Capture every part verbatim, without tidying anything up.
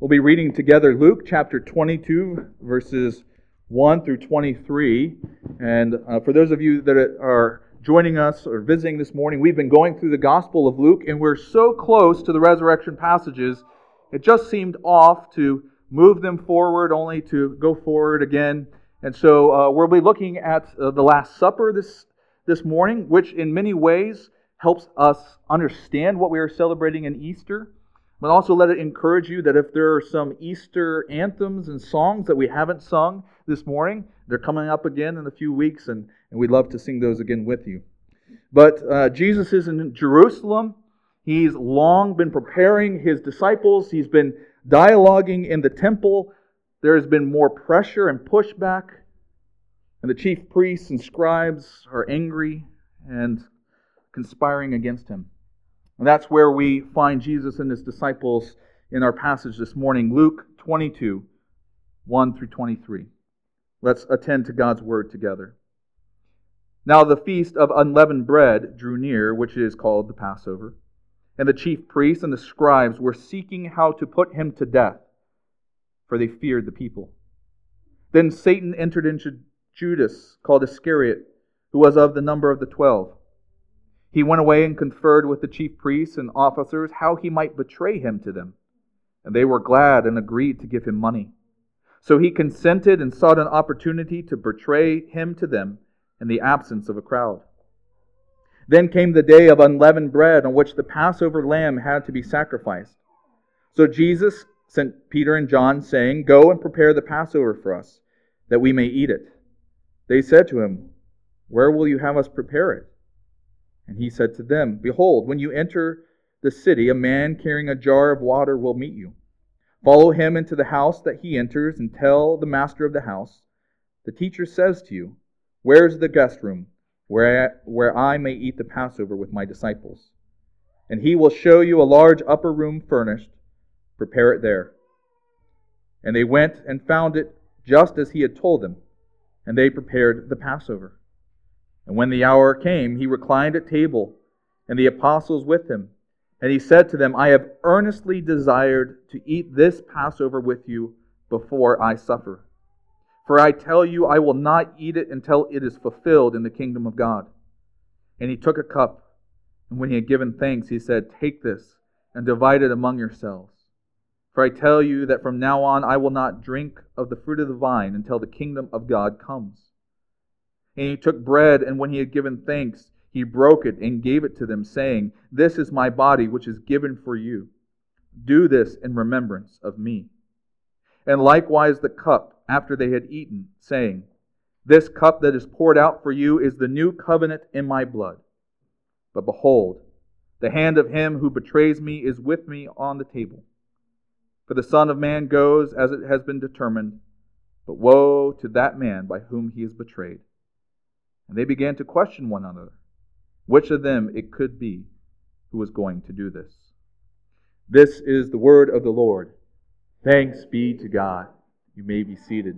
We'll be reading together Luke chapter twenty-two, verses one through twenty-three. And uh, for those of you that are joining us or visiting this morning, we've been going through the Gospel of Luke, and we're so close to the resurrection passages, it just seemed off to move them forward, only to go forward again. And so uh, we'll be looking at uh, the Last Supper this, this morning, which in many ways helps us understand what we are celebrating in Easter. But also let it encourage you that if there are some Easter anthems and songs that we haven't sung this morning, they're coming up again in a few weeks, and, and we'd love to sing those again with you. But uh, Jesus is in Jerusalem. He's long been preparing His disciples. He's been dialoguing in the temple. There has been more pressure and pushback, and the chief priests and scribes are angry and conspiring against Him. And that's where we find Jesus and His disciples in our passage this morning, Luke twenty-two, one through twenty-three. Let's attend to God's Word together. Now the feast of unleavened bread drew near, which is called the Passover. And the chief priests and the scribes were seeking how to put Him to death, for they feared the people. Then Satan entered into Judas, called Iscariot, who was of the number of the twelve. He went away and conferred with the chief priests and officers how he might betray Him to them. And they were glad and agreed to give Him money. So he consented and sought an opportunity to betray Him to them in the absence of a crowd. Then came the day of unleavened bread on which the Passover lamb had to be sacrificed. So Jesus sent Peter and John, saying, "Go and prepare the Passover for us, that we may eat it." They said to Him, "Where will you have us prepare it?" And He said to them, "Behold, when you enter the city, a man carrying a jar of water will meet you. Follow him into the house that he enters, and tell the master of the house, 'The teacher says to you, where is the guest room, where I, where I may eat the Passover with my disciples?' And he will show you a large upper room furnished. Prepare it there." And they went and found it just as He had told them, and they prepared the Passover. And when the hour came, He reclined at table, and the apostles with Him. And He said to them, "I have earnestly desired to eat this Passover with you before I suffer. For I tell you, I will not eat it until it is fulfilled in the kingdom of God." And He took a cup, and when He had given thanks, He said, "Take this, and divide it among yourselves. For I tell you that from now on I will not drink of the fruit of the vine until the kingdom of God comes." And He took bread, and when He had given thanks, He broke it and gave it to them, saying, "This is my body, which is given for you. Do this in remembrance of me." And likewise the cup, after they had eaten, saying, "This cup that is poured out for you is the new covenant in my blood. But behold, the hand of him who betrays me is with me on the table. For the Son of Man goes as it has been determined, but woe to that man by whom He is betrayed." And they began to question one another, which of them it could be who was going to do this. This is the word of the Lord. Thanks be to God. You may be seated.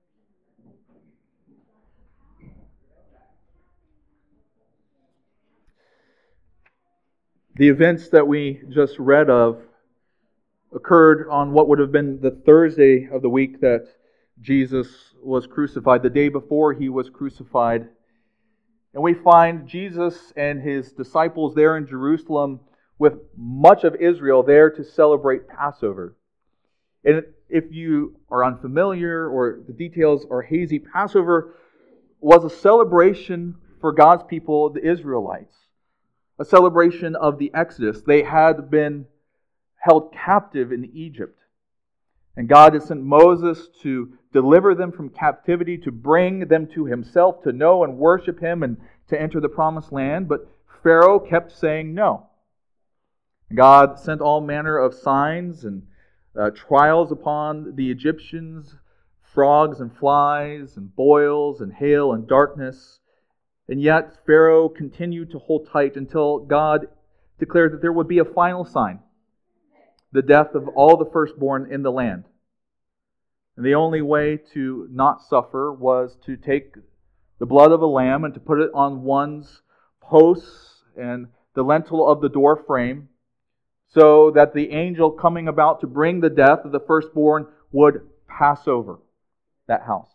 The events that we just read of occurred on what would have been the Thursday of the week that Jesus was crucified, the day before He was crucified. And we find Jesus and His disciples there in Jerusalem with much of Israel there to celebrate Passover. And if you are unfamiliar or the details are hazy, Passover was a celebration for God's people, the Israelites. A celebration of the Exodus. They had been held captive in Egypt. And God had sent Moses to deliver them from captivity, to bring them to Himself, to know and worship Him, and to enter the promised land. But Pharaoh kept saying no. God sent all manner of signs and uh, trials upon the Egyptians, frogs and flies, and boils and hail and darkness. And yet Pharaoh continued to hold tight until God declared that there would be a final sign. The death of all the firstborn in the land. And the only way to not suffer was to take the blood of a lamb and to put it on one's posts and the lintel of the door frame, so that the angel coming about to bring the death of the firstborn would pass over that house.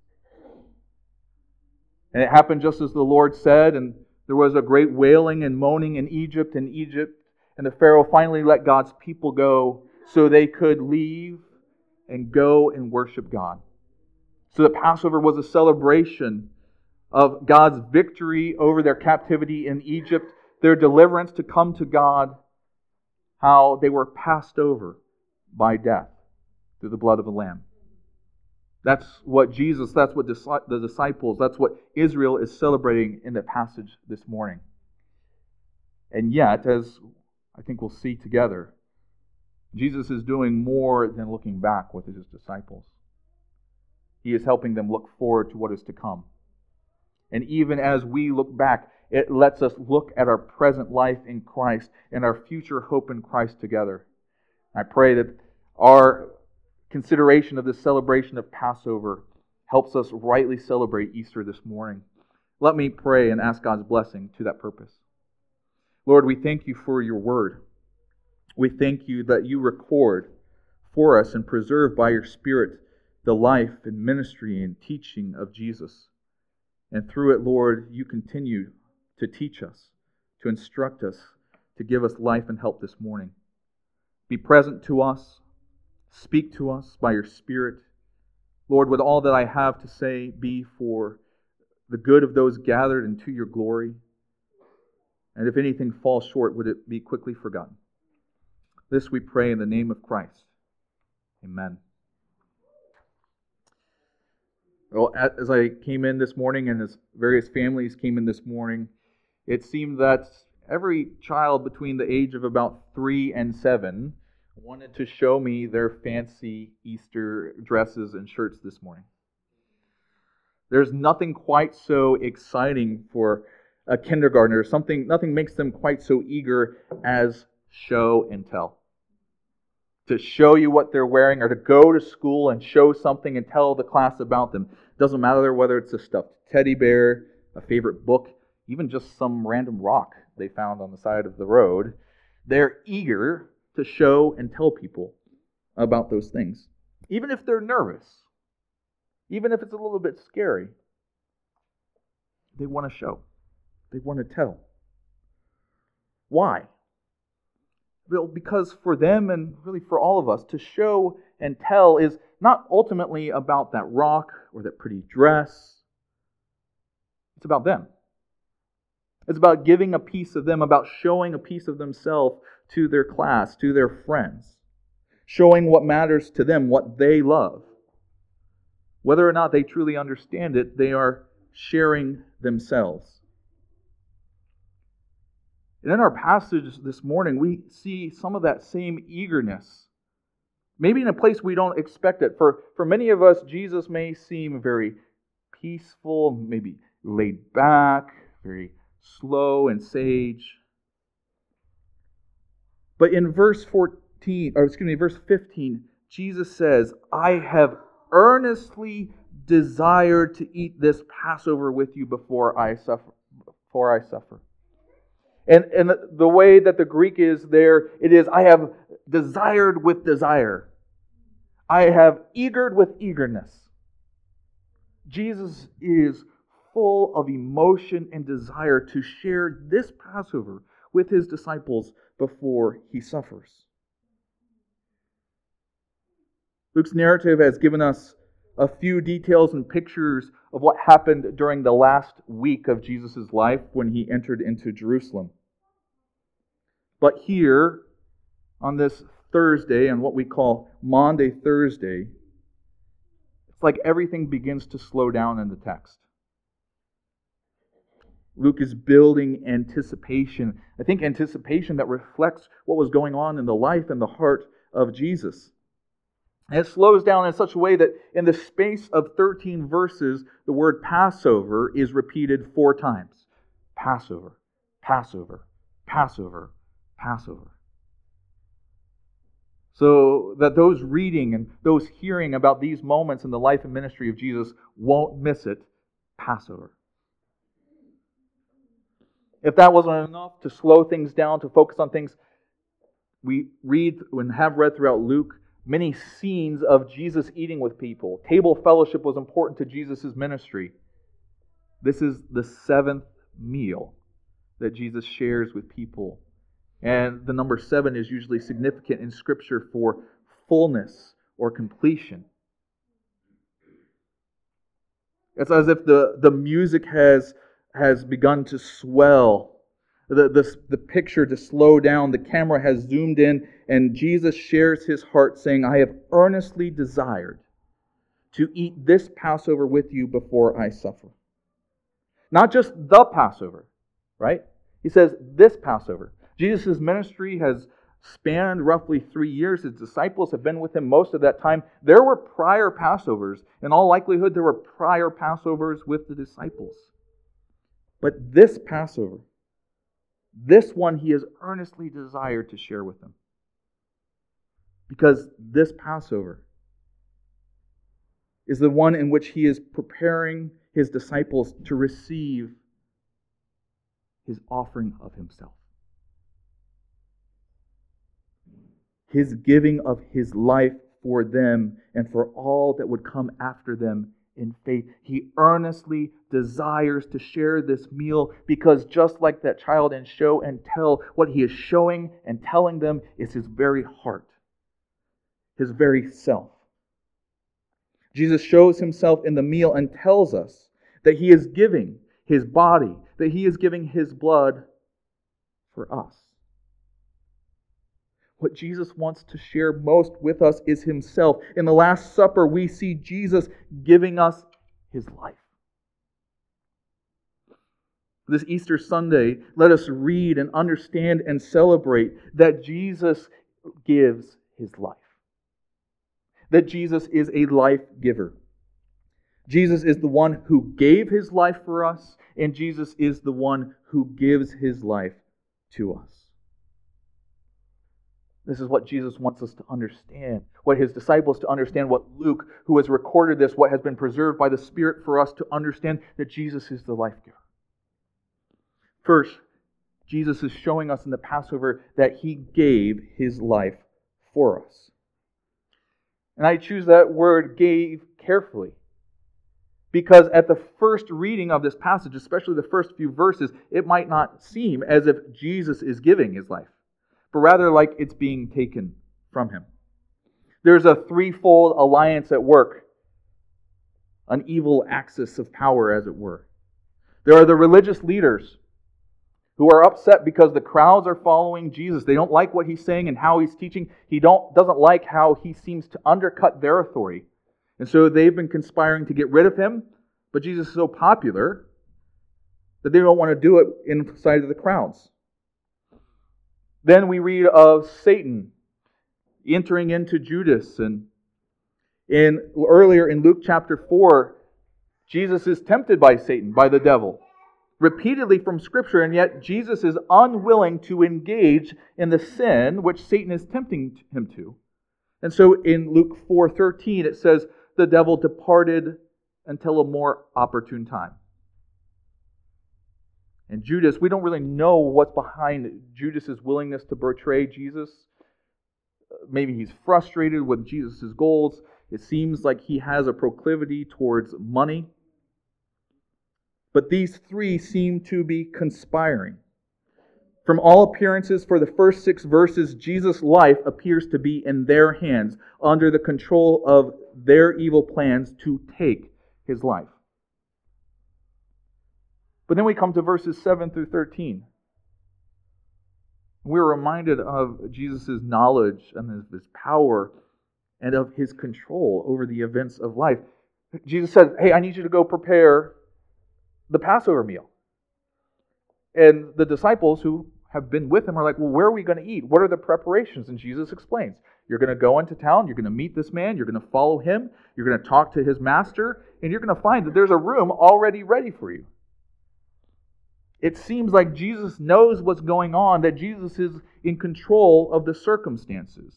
And it happened just as the Lord said, and there was a great wailing and moaning in Egypt and Egypt, and the Pharaoh finally let God's people go so they could leave and go and worship God. So the Passover was a celebration of God's victory over their captivity in Egypt, their deliverance to come to God, how they were passed over by death through the blood of the Lamb. That's what Jesus, that's what the disciples, that's what Israel is celebrating in the passage this morning. And yet, as I think we'll see together, Jesus is doing more than looking back with his disciples. He is helping them look forward to what is to come. And even as we look back, it lets us look at our present life in Christ and our future hope in Christ together. I pray that our consideration of this celebration of Passover helps us rightly celebrate Easter this morning. Let me pray and ask God's blessing to that purpose. Lord, we thank you for your word. We thank you that you record for us and preserve by your Spirit the life and ministry and teaching of Jesus. And through it, Lord, you continue to teach us, to instruct us, to give us life and help this morning. Be present to us. Speak to us by your Spirit. Lord, would all that I have to say be for the good of those gathered and to your glory. And if anything falls short, would it be quickly forgotten. This we pray in the name of Christ. Amen. Well, as I came in this morning and as various families came in this morning, it seemed that every child between the age of about three and seven wanted to show me their fancy Easter dresses and shirts this morning. There's nothing quite so exciting for a kindergartner. Something, nothing makes them quite so eager as show and tell. To show you what they're wearing or to go to school and show something and tell the class about them. Doesn't matter whether it's a stuffed teddy bear, a favorite book, even just some random rock they found on the side of the road. They're eager to show and tell people about those things. Even if they're nervous, even if it's a little bit scary, they want to show. They want to tell. Why? Well, because for them and really for all of us, to show and tell is not ultimately about that rock or that pretty dress. It's about them. It's about giving a piece of them, about showing a piece of themselves to their class, to their friends. Showing what matters to them, what they love. Whether or not they truly understand it, they are sharing themselves. And in our passage this morning, we see some of that same eagerness. Maybe in a place we don't expect it. For, for many of us, Jesus may seem very peaceful, maybe laid back, very slow and sage. But in verse fourteen, or excuse me, verse fifteen, Jesus says, "I have earnestly desired to eat this Passover with you before I suffer." Before I suffer. And, and the way that the Greek is there, it is, I have desired with desire. I have eagered with eagerness. Jesus is full of emotion and desire to share this Passover with his disciples before he suffers. Luke's narrative has given us a few details and pictures of what happened during the last week of Jesus' life when he entered into Jerusalem. But here, on this Thursday, and what we call Maundy Thursday, it's like everything begins to slow down in the text. Luke is building anticipation. I think anticipation that reflects what was going on in the life and the heart of Jesus. And it slows down in such a way that in the space of thirteen verses, the word Passover is repeated four times. Passover, Passover, Passover, Passover. So that those reading and those hearing about these moments in the life and ministry of Jesus won't miss it. Passover. If that wasn't enough to slow things down, to focus on things we read and have read throughout Luke many scenes of Jesus eating with people. Table fellowship was important to Jesus' ministry. This is the seventh meal that Jesus shares with people. And the number seven is usually significant in Scripture for fullness or completion. It's as if the, the music has, has begun to swell. The, the, the picture to slow down, the camera has zoomed in, and Jesus shares His heart saying, I have earnestly desired to eat this Passover with you before I suffer. Not just the Passover, right? He says this Passover. Jesus' ministry has spanned roughly three years. His disciples have been with Him most of that time. There were prior Passovers. In all likelihood, there were prior Passovers with the disciples. But this Passover, this one He has earnestly desired to share with them. Because this Passover is the one in which He is preparing His disciples to receive His offering of Himself. His giving of His life for them and for all that would come after them in faith. He earnestly desires to share this meal because just like that child in show and tell, what He is showing and telling them is His very heart, His very self. Jesus shows Himself in the meal and tells us that He is giving His body, that He is giving His blood for us. What Jesus wants to share most with us is Himself. In the Last Supper, we see Jesus giving us His life. This Easter Sunday, let us read and understand and celebrate that Jesus gives His life. That Jesus is a life giver. Jesus is the one who gave His life for us, and Jesus is the one who gives His life to us. This is what Jesus wants us to understand, what His disciples to understand, what Luke, who has recorded this, what has been preserved by the Spirit for us to understand, that Jesus is the life giver. First, Jesus is showing us in the Passover that He gave His life for us. And I choose that word gave carefully. Because at the first reading of this passage, especially the first few verses, it might not seem as if Jesus is giving His life, but rather like it's being taken from Him. There's a threefold alliance at work, an evil axis of power, as it were. There are the religious leaders who are upset because the crowds are following Jesus. They don't like what He's saying and how He's teaching. He don't, doesn't like how He seems to undercut their authority. And so they've been conspiring to get rid of Him, but Jesus is so popular that they don't want to do it inside of the crowds. Then we read of Satan entering into Judas. And in, earlier in Luke chapter four, Jesus is tempted by Satan, by the devil, repeatedly from Scripture, and yet Jesus is unwilling to engage in the sin which Satan is tempting Him to. And so in Luke four thirteen it says, the devil departed until a more opportune time. And Judas, we don't really know what's behind Judas' willingness to betray Jesus. Maybe he's frustrated with Jesus' goals. It seems like he has a proclivity towards money. But these three seem to be conspiring. From all appearances, for the first six verses, Jesus' life appears to be in their hands, under the control of their evil plans to take His life. But then we come to verses seven through thirteen. We're reminded of Jesus' knowledge and His power and of His control over the events of life. Jesus said, hey, I need you to go prepare the Passover meal. And the disciples who have been with Him are like, well, where are we going to eat? What are the preparations? And Jesus explains, you're going to go into town, you're going to meet this man, you're going to follow him, you're going to talk to his master, and you're going to find that there's a room already ready for you. It seems like Jesus knows what's going on, that Jesus is in control of the circumstances.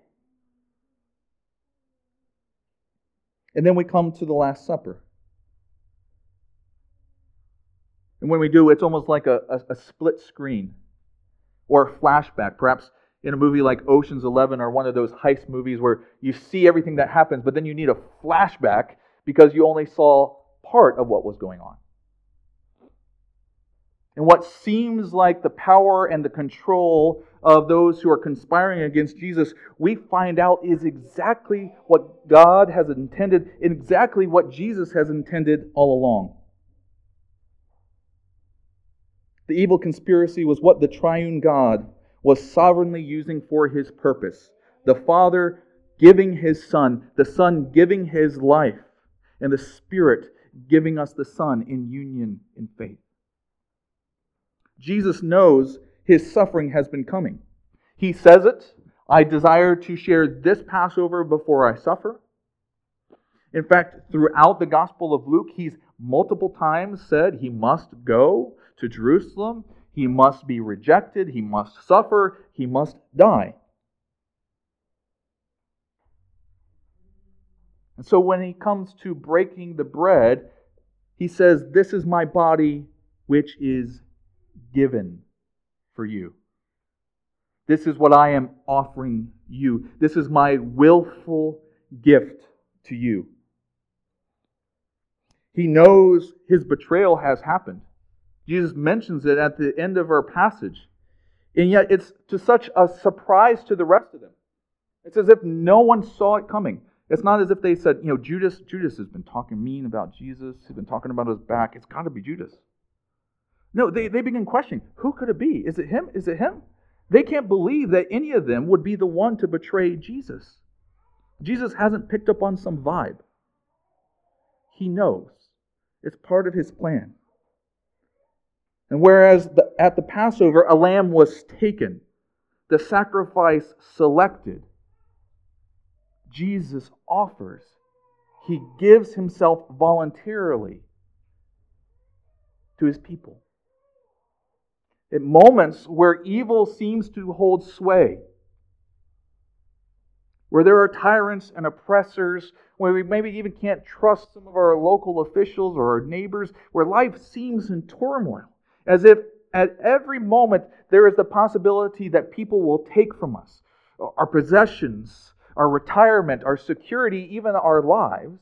And then we come to the Last Supper. And when we do, it's almost like a, a, a split screen or a flashback. Perhaps in a movie like Ocean's Eleven or one of those heist movies where you see everything that happens, but then you need a flashback because you only saw part of what was going on. And what seems like the power and the control of those who are conspiring against Jesus, we find out is exactly what God has intended, exactly what Jesus has intended all along. The evil conspiracy was what the triune God was sovereignly using for His purpose. The Father giving His Son, the Son giving His life, and the Spirit giving us the Son in union in faith. Jesus knows His suffering has been coming. He says it, I desire to share this Passover before I suffer. In fact, throughout the Gospel of Luke, He's multiple times said He must go to Jerusalem, He must be rejected, He must suffer, He must die. And so when He comes to breaking the bread, He says, this is my body which is given for you. This is what I am offering you. This is my willful gift to you. He knows His betrayal has happened. Jesus mentions it at the end of our passage. And yet it's to such a surprise to the rest of them. It's as if no one saw it coming. It's not as if they said, you know, Judas, Judas has been talking mean about Jesus. He's been talking about his back. It's got to be Judas. No, they, they begin questioning, who could it be? Is it him? Is it him? They can't believe that any of them would be the one to betray Jesus. Jesus hasn't picked up on some vibe. He knows. It's part of His plan. And whereas the, at the Passover, a lamb was taken, the sacrifice selected, Jesus offers. He gives Himself voluntarily to His people. At moments where evil seems to hold sway, where there are tyrants and oppressors, where we maybe even can't trust some of our local officials or our neighbors, where life seems in turmoil, as if at every moment there is the possibility that people will take from us our possessions, our retirement, our security, even our lives.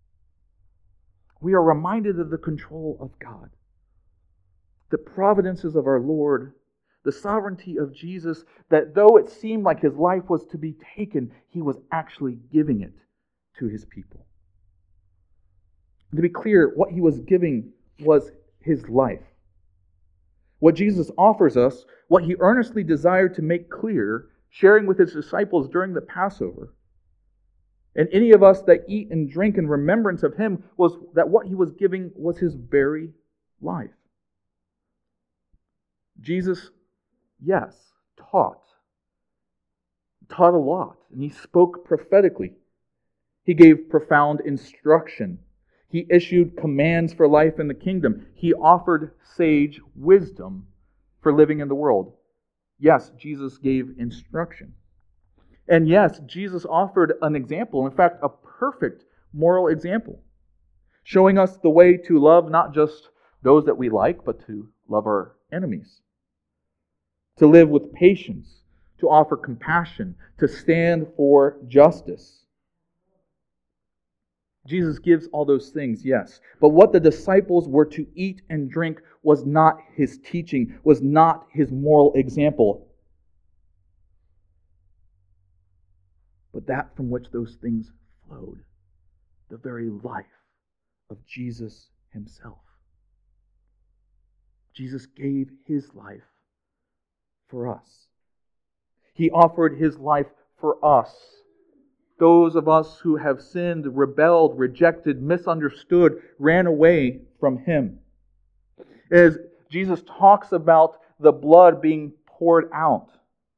We are reminded of the control of God, the providences of our Lord, the sovereignty of Jesus, that though it seemed like His life was to be taken, He was actually giving it to His people. To be clear, what He was giving was His life. What Jesus offers us, what He earnestly desired to make clear, sharing with His disciples during the Passover, and any of us that eat and drink in remembrance of Him, was that what He was giving was His very life. Jesus, yes, taught. Taught a lot, and He spoke prophetically. He gave profound instruction. He issued commands for life in the kingdom. He offered sage wisdom for living in the world. Yes, Jesus gave instruction. And yes, Jesus offered an example, in fact, a perfect moral example, showing us the way to love not just those that we like, but to love our enemies, to live with patience, to offer compassion, to stand for justice. Jesus gives all those things, yes. But what the disciples were to eat and drink was not His teaching, was not His moral example, but that from which those things flowed, the very life of Jesus Himself. Jesus gave His life for us. He offered His life for us. Those of us who have sinned, rebelled, rejected, misunderstood, ran away from Him. As Jesus talks about the blood being poured out,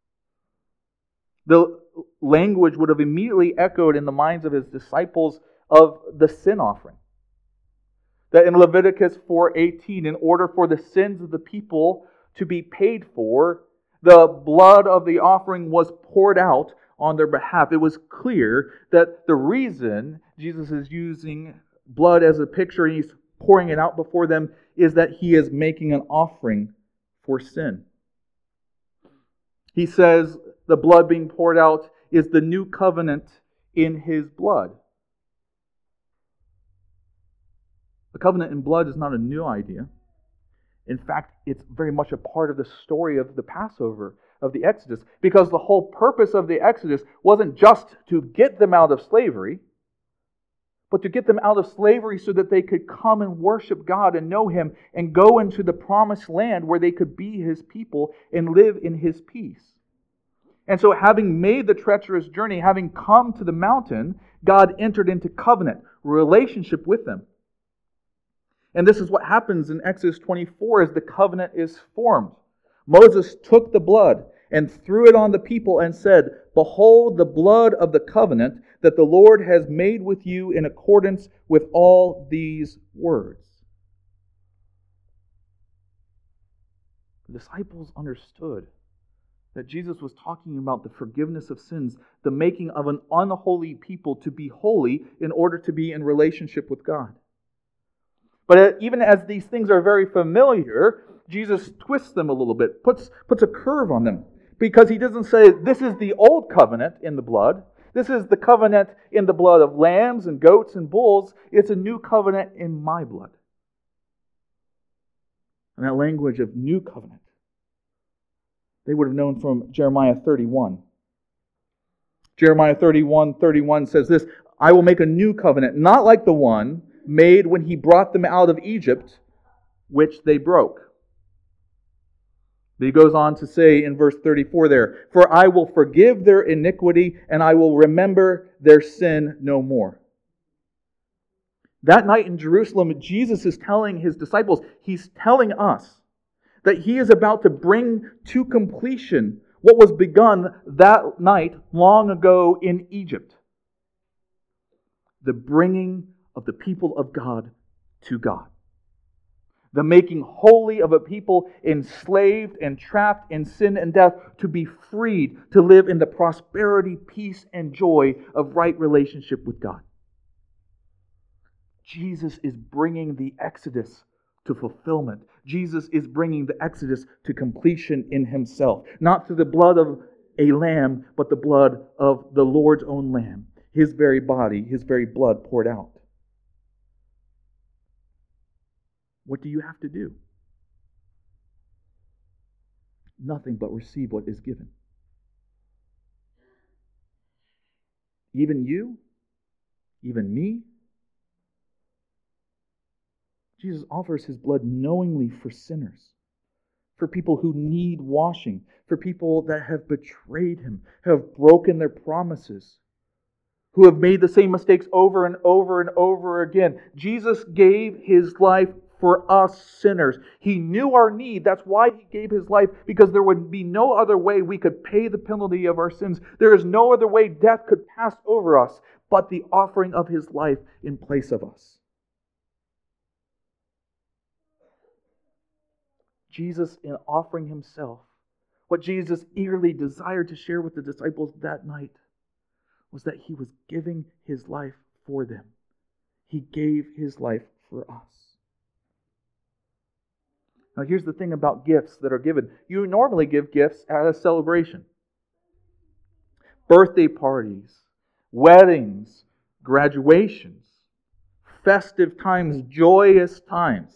the language would have immediately echoed in the minds of His disciples of the sin offering. That in Leviticus four eighteen, in order for the sins of the people to be paid for, the blood of the offering was poured out on their behalf. It was clear that the reason Jesus is using blood as a picture and He's pouring it out before them is that He is making an offering for sin. He says the blood being poured out is the new covenant in His blood. The covenant in blood is not a new idea. In fact, it's very much a part of the story of the Passover, of the Exodus, because the whole purpose of the Exodus wasn't just to get them out of slavery, but to get them out of slavery so that they could come and worship God and know Him and go into the promised land where they could be His people and live in His peace. And so having made the treacherous journey, having come to the mountain, God entered into covenant, relationship with them. And this is what happens in Exodus twenty-four as the covenant is formed. Moses took the blood and threw it on the people and said, "Behold the blood of the covenant that the Lord has made with you in accordance with all these words." The disciples understood that Jesus was talking about the forgiveness of sins, the making of an unholy people to be holy in order to be in relationship with God. But even as these things are very familiar, Jesus twists them a little bit, puts, puts a curve on them. Because He doesn't say, this is the old covenant in the blood. This is the covenant in the blood of lambs and goats and bulls. It's a new covenant in my blood. And that language of new covenant, they would have known from Jeremiah thirty-one. Jeremiah thirty-one, thirty-one says this, "I will make a new covenant, not like the one made when He brought them out of Egypt, which they broke." But He goes on to say in verse thirty-four there, "For I will forgive their iniquity, and I will remember their sin no more." That night in Jerusalem, Jesus is telling His disciples, He's telling us, that He is about to bring to completion what was begun that night long ago in Egypt. The bringing of the people of God to God. The making holy of a people enslaved and trapped in sin and death to be freed to live in the prosperity, peace, and joy of right relationship with God. Jesus is bringing the Exodus to fulfillment. Jesus is bringing the Exodus to completion in Himself. Not through the blood of a lamb, but the blood of the Lord's own lamb. His very body, His very blood poured out. What do you have to do? Nothing but receive what is given. Even you, even me, Jesus offers His blood knowingly for sinners, for people who need washing, for people that have betrayed Him, have broken their promises, who have made the same mistakes over and over and over again. Jesus gave His life for us sinners. He knew our need. That's why He gave His life, because there would be no other way we could pay the penalty of our sins. There is no other way death could pass over us but the offering of His life in place of us. Jesus, in offering Himself, what Jesus eagerly desired to share with the disciples that night was that He was giving His life for them. He gave His life for us. Now here's the thing about gifts that are given. You normally give gifts at a celebration. Birthday parties, weddings, graduations, festive times, joyous times.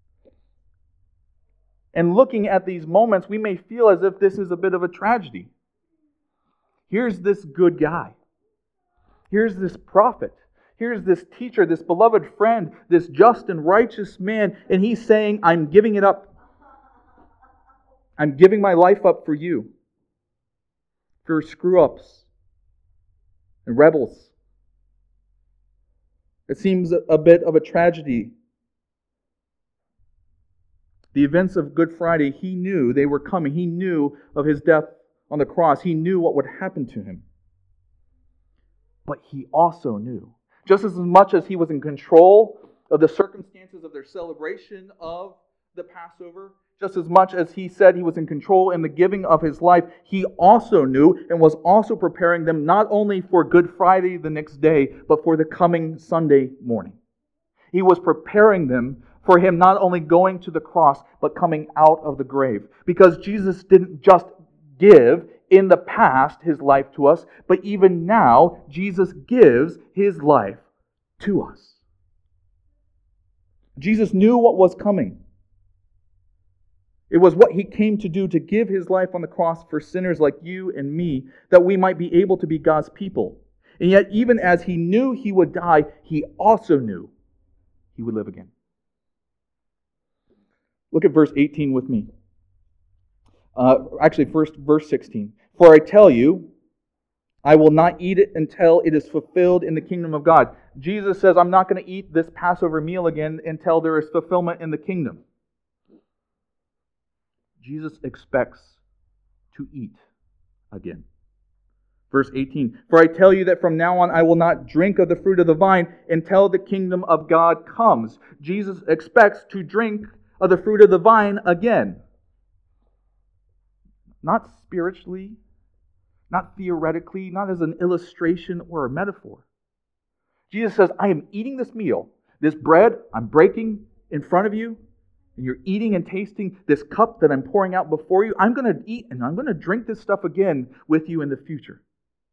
And looking at these moments, we may feel as if this is a bit of a tragedy. Here's this good guy. Here's this prophet. Here's this teacher, this beloved friend, this just and righteous man, and he's saying, I'm giving it up. I'm giving my life up for you. For screw-ups and rebels. It seems a bit of a tragedy. The events of Good Friday, He knew they were coming. He knew of His death on the cross. He knew what would happen to Him. But He also knew, just as much as He was in control of the circumstances of their celebration of the Passover, just as much as He said He was in control in the giving of His life, He also knew and was also preparing them not only for Good Friday the next day, but for the coming Sunday morning. He was preparing them for Him not only going to the cross, but coming out of the grave. Because Jesus didn't just give in the past His life to us, but even now, Jesus gives His life to us. Jesus knew what was coming. It was what He came to do, to give His life on the cross for sinners like you and me, that we might be able to be God's people. And yet, even as He knew He would die, He also knew He would live again. Look at verse eighteen with me. Uh, actually, first verse sixteen. For I tell you, I will not eat it until it is fulfilled in the kingdom of God. Jesus says, I'm not going to eat this Passover meal again until there is fulfillment in the kingdom. Jesus expects to eat again. Verse eighteen, for I tell you that from now on I will not drink of the fruit of the vine until the kingdom of God comes. Jesus expects to drink of the fruit of the vine again. Not spiritually, not theoretically, not as an illustration or a metaphor. Jesus says, I am eating this meal, this bread I'm breaking in front of you, and you're eating and tasting this cup that I'm pouring out before you. I'm going to eat and I'm going to drink this stuff again with you in the future.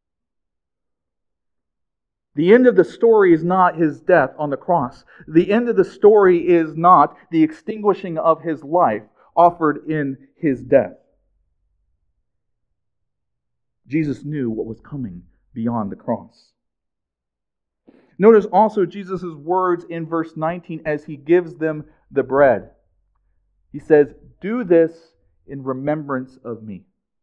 The end of the story is not His death on the cross. The end of the story is not the extinguishing of His life offered in His death. Jesus knew what was coming beyond the cross. Notice also Jesus' words in verse nineteen as He gives them the bread. He says, do this in remembrance of me.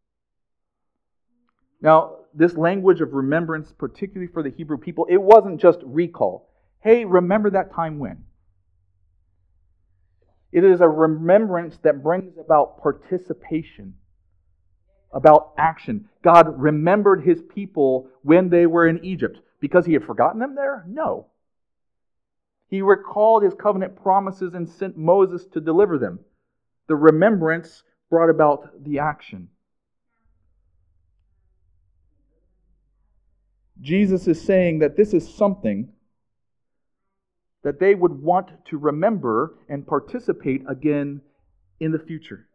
Now, this language of remembrance, particularly for the Hebrew people, it wasn't just recall. Hey, remember that time when? It is a remembrance that brings about participation, about action. God remembered His people when they were in Egypt. Because He had forgotten them there? No. He recalled His covenant promises and sent Moses to deliver them. The remembrance brought about the action. Jesus is saying that this is something that they would want to remember and participate again in the future.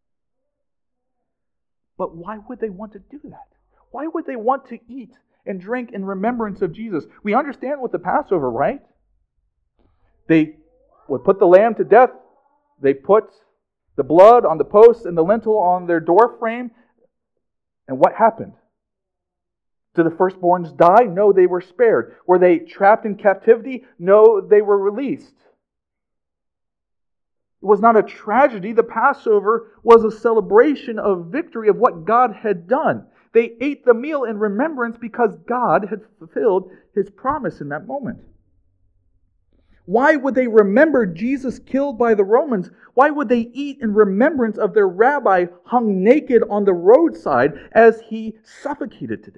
But why would they want to do that? Why would they want to eat and drink in remembrance of Jesus? We understand with the Passover, right? They would put the lamb to death. They put the blood on the posts and the lintel on their door frame. And what happened? Did the firstborns die? No, they were spared. Were they trapped in captivity? No, they were released. It was not a tragedy. The Passover was a celebration of victory of what God had done. They ate the meal in remembrance because God had fulfilled His promise in that moment. Why would they remember Jesus killed by the Romans? Why would they eat in remembrance of their rabbi hung naked on the roadside as he suffocated to death?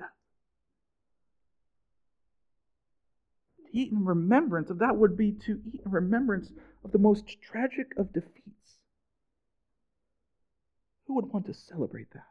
To eat in remembrance of that would be to eat in remembrance of the most tragic of defeats. Who would want to celebrate that?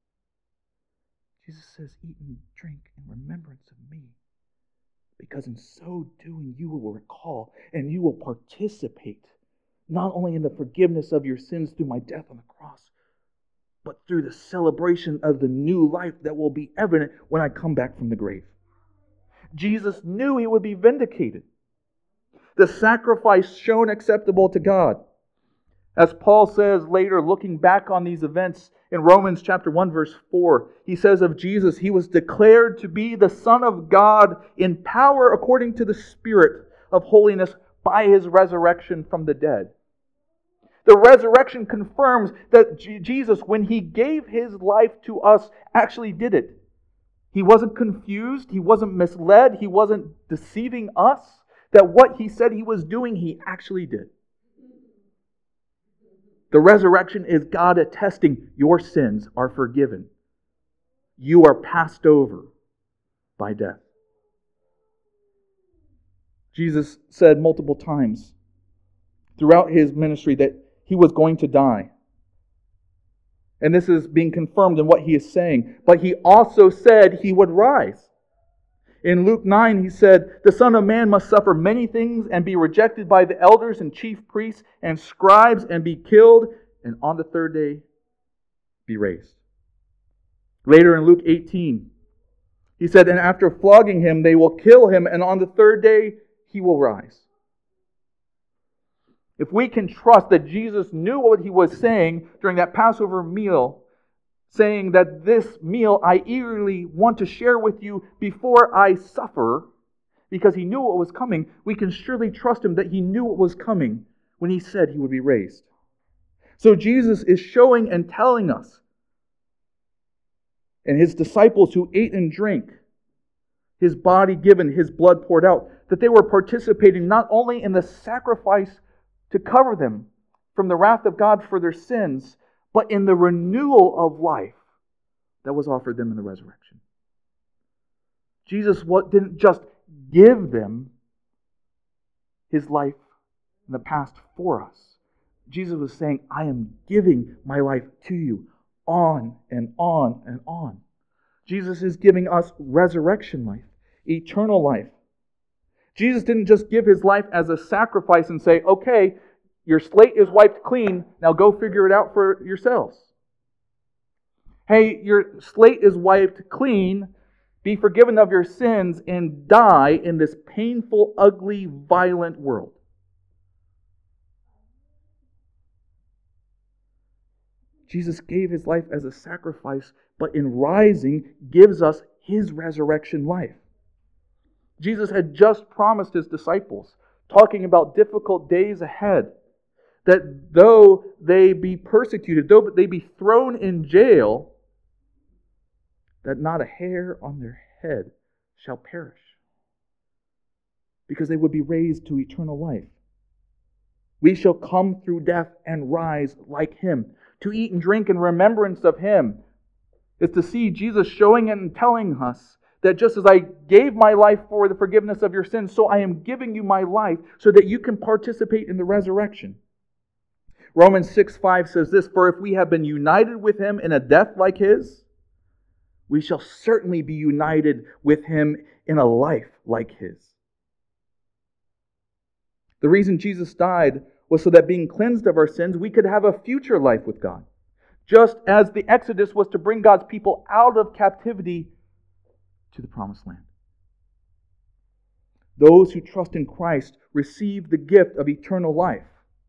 Jesus says, eat and drink in remembrance of me. Because in so doing, you will recall and you will participate not only in the forgiveness of your sins through my death on the cross, but through the celebration of the new life that will be evident when I come back from the grave. Jesus knew He would be vindicated. The sacrifice shown acceptable to God. As Paul says later, looking back on these events in Romans chapter one, verse four, he says of Jesus, He was declared to be the Son of God in power according to the Spirit of holiness by His resurrection from the dead. The resurrection confirms that G- Jesus, when He gave His life to us, actually did it. He wasn't confused. He wasn't misled. He wasn't deceiving us. That what He said He was doing, He actually did. The resurrection is God attesting your sins are forgiven. You are passed over by death. Jesus said multiple times throughout His ministry that He was going to die. And this is being confirmed in what He is saying. But He also said He would rise. In Luke nine, He said, the Son of Man must suffer many things and be rejected by the elders and chief priests and scribes and be killed, and on the third day be raised. Later in Luke eighteen, he said, "And after flogging him, they will kill him, and on the third day he will rise." If we can trust that Jesus knew what he was saying during that Passover meal, saying that this meal I eagerly want to share with you before I suffer, because he knew what was coming, we can surely trust him that he knew what was coming when he said he would be raised. So Jesus is showing and telling us, and his disciples who ate and drank, his body given, his blood poured out, that they were participating not only in the sacrifice to cover them from the wrath of God for their sins, but in the renewal of life that was offered them in the resurrection. Jesus didn't just give them his life in the past for us. Jesus was saying, I am giving my life to you on and on and on. Jesus is giving us resurrection life, eternal life. Jesus didn't just give his life as a sacrifice and say, okay, your slate is wiped clean, now go figure it out for yourselves. Hey, your slate is wiped clean, be forgiven of your sins, and die in this painful, ugly, violent world. Jesus gave his life as a sacrifice, but in rising gives us his resurrection life. Jesus had just promised his disciples, talking about difficult days ahead, that though they be persecuted, though they be thrown in jail, that not a hair on their head shall perish, because they would be raised to eternal life. We shall come through death and rise like him. To eat and drink in remembrance of him is to see Jesus showing and telling us that just as I gave my life for the forgiveness of your sins, so I am giving you my life so that you can participate in the resurrection. Romans six five says this, "For if we have been united with him in a death like his, we shall certainly be united with him in a life like his." The reason Jesus died was so that being cleansed of our sins, we could have a future life with God. Just as the Exodus was to bring God's people out of captivity to the promised land. Those who trust in Christ receive the gift of eternal life.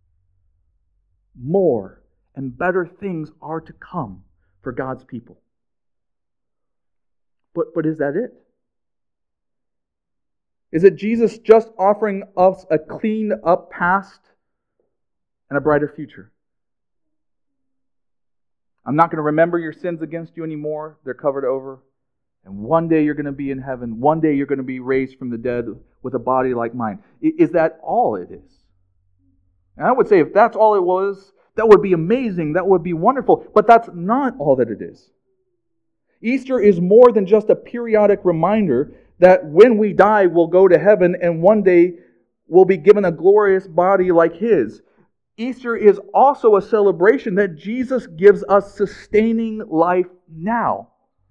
More and better things are to come for God's people. But, but is that it? Is it Jesus just offering us a cleaned up past and a brighter future? I'm not going to remember your sins against you anymore. They're covered over. And one day you're going to be in heaven. One day you're going to be raised from the dead with a body like mine. Is that all it is? And I would say if that's all it was, that would be amazing. That would be wonderful. But that's not all that it is. Easter is more than just a periodic reminder that when we die, we'll go to heaven and one day we'll be given a glorious body like his. Easter is also a celebration that Jesus gives us sustaining life now.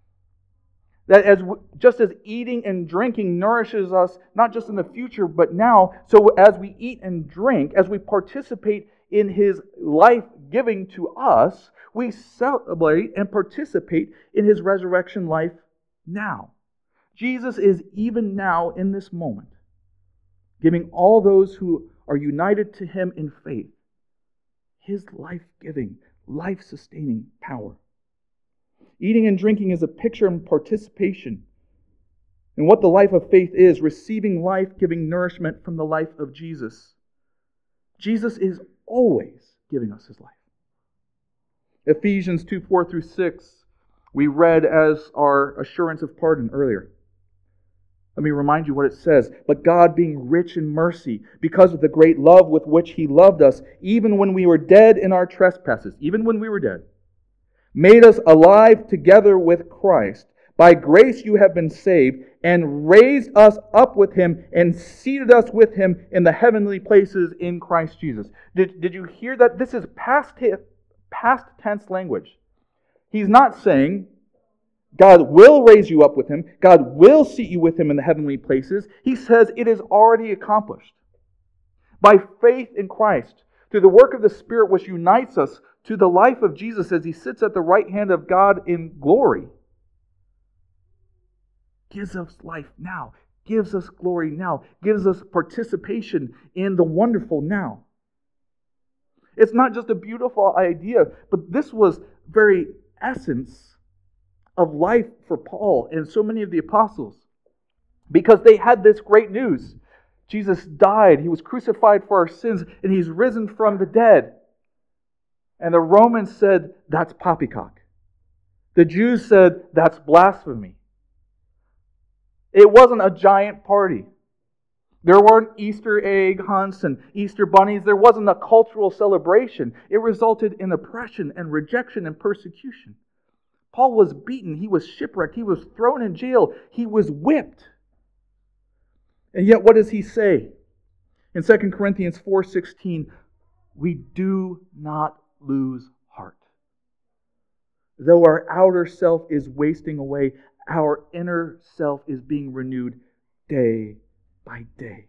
That as just as eating and drinking nourishes us, not just in the future, but now, so as we eat and drink, as we participate in his life giving to us, we celebrate and participate in his resurrection life now. Jesus is even now, in this moment, giving all those who are united to him in faith his life-giving, life-sustaining power. Eating and drinking is a picture and participation in what the life of faith is, receiving life-giving nourishment from the life of Jesus. Jesus is always giving us his life. Ephesians two, four through six, we read as our assurance of pardon earlier. Let me remind you what it says. "But God, being rich in mercy, because of the great love with which he loved us, even when we were dead in our trespasses," even when we were dead, "made us alive together with Christ. By grace you have been saved, and raised us up with him, and seated us with him in the heavenly places in Christ Jesus." Did, did you hear that? This is past, past tense language. He's not saying God will raise you up with him. God will seat you with him in the heavenly places. He says it is already accomplished. By faith in Christ, through the work of the Spirit which unites us to the life of Jesus as he sits at the right hand of God in glory, gives us life now, gives us glory now, gives us participation in the wonderful now. It's not just a beautiful idea, but this was very essence of life for Paul and so many of the apostles. Because they had this great news. Jesus died, He was crucified for our sins, and He's risen from the dead. And the Romans said, that's poppycock. The Jews said, that's blasphemy. It wasn't a giant party. There weren't Easter egg hunts and Easter bunnies. There wasn't a cultural celebration. It resulted in oppression and rejection and persecution. Paul was beaten. He was shipwrecked. He was thrown in jail. He was whipped. And yet what does he say? In Second Corinthians four sixteen, we do not lose heart. Though our outer self is wasting away, our inner self is being renewed day by day.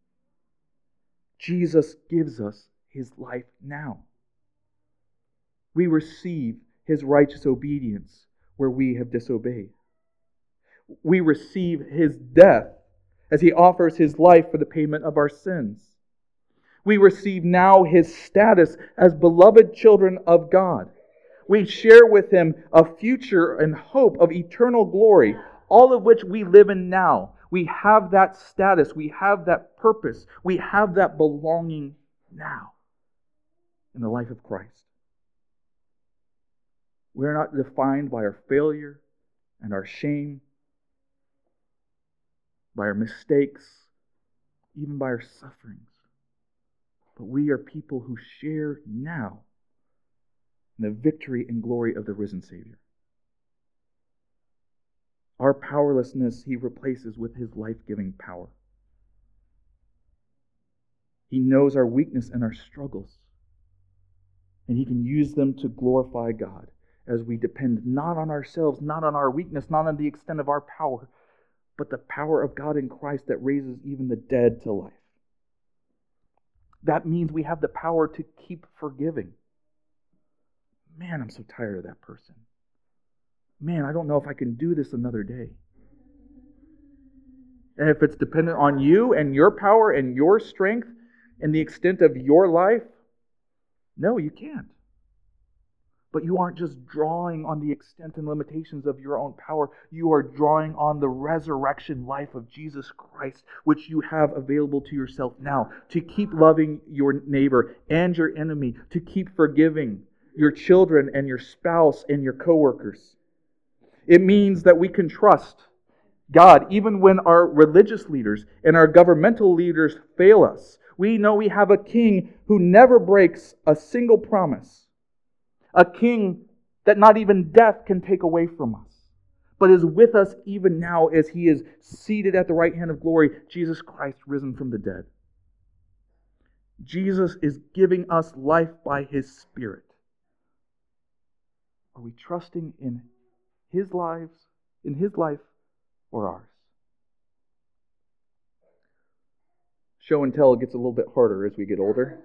Jesus gives us His life now. We receive His righteous obedience where we have disobeyed. We receive His death as He offers His life for the payment of our sins. We receive now His status as beloved children of God. We share with Him a future and hope of eternal glory, all of which we live in now. We have that status, we have that purpose, we have that belonging now in the life of Christ. We are not defined by our failure and our shame, by our mistakes, even by our sufferings. But we are people who share now in the victory and glory of the risen Savior. Our powerlessness He replaces with His life-giving power. He knows our weakness and our struggles, and He can use them to glorify God as we depend not on ourselves, not on our weakness, not on the extent of our power, but the power of God in Christ that raises even the dead to life. That means we have the power to keep forgiving. Man, I'm so tired of that person. Man, I don't know if I can do this another day. And if it's dependent on you and your power and your strength and the extent of your life, no, you can't. But you aren't just drawing on the extent and limitations of your own power. You are drawing on the resurrection life of Jesus Christ, which you have available to yourself now, to keep loving your neighbor and your enemy, to keep forgiving your children and your spouse and your coworkers. It means that we can trust God even when our religious leaders and our governmental leaders fail us. We know we have a king who never breaks a single promise. A king that not even death can take away from us, but is with us even now as He is seated at the right hand of glory, Jesus Christ risen from the dead. Jesus is giving us life by His Spirit. Are we trusting in His lives, in His life, or ours? Show and tell gets a little bit harder as we get older.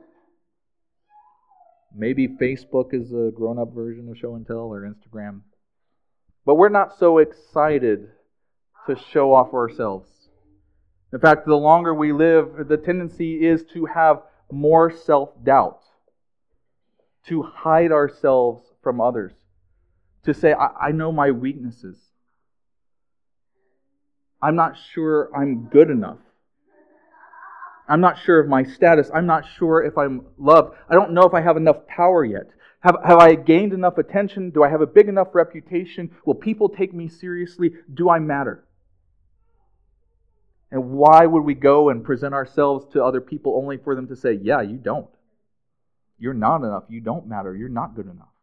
Maybe Facebook is a grown-up version of show and tell, or Instagram. But we're not so excited to show off ourselves. In fact, the longer we live, the tendency is to have more self-doubt, to hide ourselves from others, to say, I, I know my weaknesses. I'm not sure I'm good enough. I'm not sure of my status. I'm not sure if I'm loved. I don't know if I have enough power yet. Have, have I gained enough attention? Do I have a big enough reputation? Will people take me seriously? Do I matter? And why would we go and present ourselves to other people only for them to say, yeah, you don't. You're not enough. You don't matter. You're not good enough.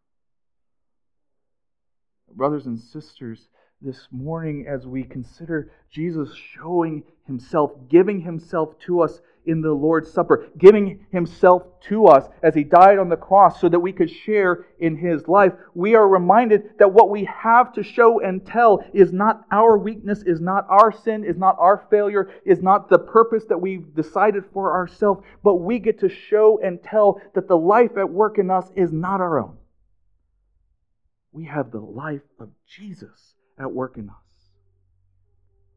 Brothers and sisters, this morning as we consider Jesus showing Himself, giving Himself to us in the Lord's Supper, giving Himself to us as He died on the cross so that we could share in His life, we are reminded that what we have to show and tell is not our weakness, is not our sin, is not our failure, is not the purpose that we've decided for ourselves, but we get to show and tell that the life at work in us is not our own. We have the life of Jesus at work in us.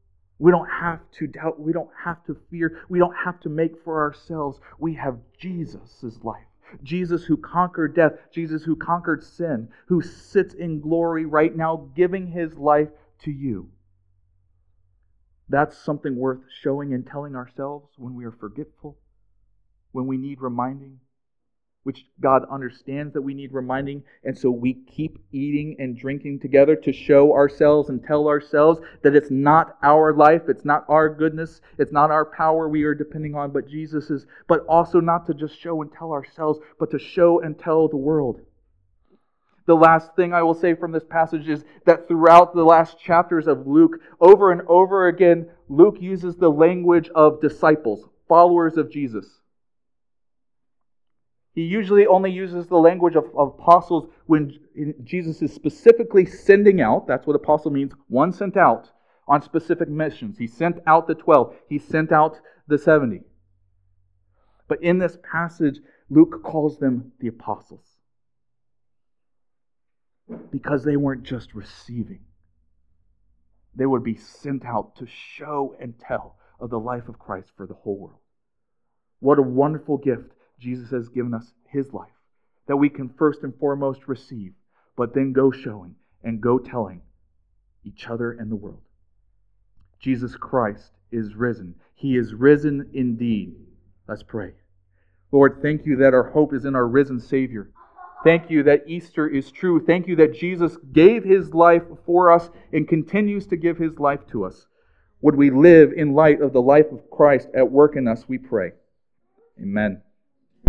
We don't have to doubt. We don't have to fear. We don't have to make for ourselves. We have Jesus' life. Jesus who conquered death. Jesus who conquered sin. Who sits in glory right now giving His life to you. That's something worth showing and telling ourselves when we are forgetful, when we need reminding, which God understands that we need reminding, and so we keep eating and drinking together to show ourselves and tell ourselves that it's not our life, it's not our goodness, it's not our power we are depending on, but Jesus's, but also not to just show and tell ourselves, but to show and tell the world. The last thing I will say from this passage is that throughout the last chapters of Luke, over and over again, Luke uses the language of disciples, followers of Jesus. He usually only uses the language of, of apostles when Jesus is specifically sending out, that's what apostle means, one sent out on specific missions. He sent out the twelve. He sent out the seventy. But in this passage, Luke calls them the apostles. Because they weren't just receiving. They would be sent out to show and tell of the life of Christ for the whole world. What a wonderful gift Jesus has given us His life, that we can first and foremost receive, but then go showing and go telling each other and the world. Jesus Christ is risen. He is risen indeed. Let's pray. Lord, thank You that our hope is in our risen Savior. Thank You that Easter is true. Thank You that Jesus gave His life for us and continues to give His life to us. Would we live in light of the life of Christ at work in us, we pray. Amen.